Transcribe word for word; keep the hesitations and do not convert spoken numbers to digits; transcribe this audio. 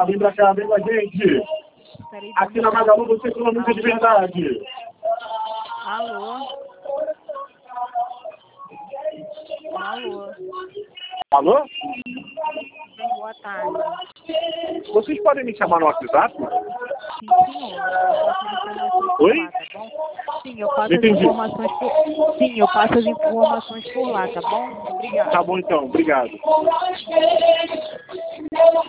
cá, vem pra cá, vem com a gente. Aqui na Magalu você economiza de verdade. Alô? Alô? Alô? Boa tarde. Vocês podem me chamar no WhatsApp? Sim, senhor. Eu passo as informações por lá, tá bom? Sim, eu passo as Entendi. informações por... Sim, eu passo as informações por lá, tá bom? Obrigada. Tá bom então, obrigado.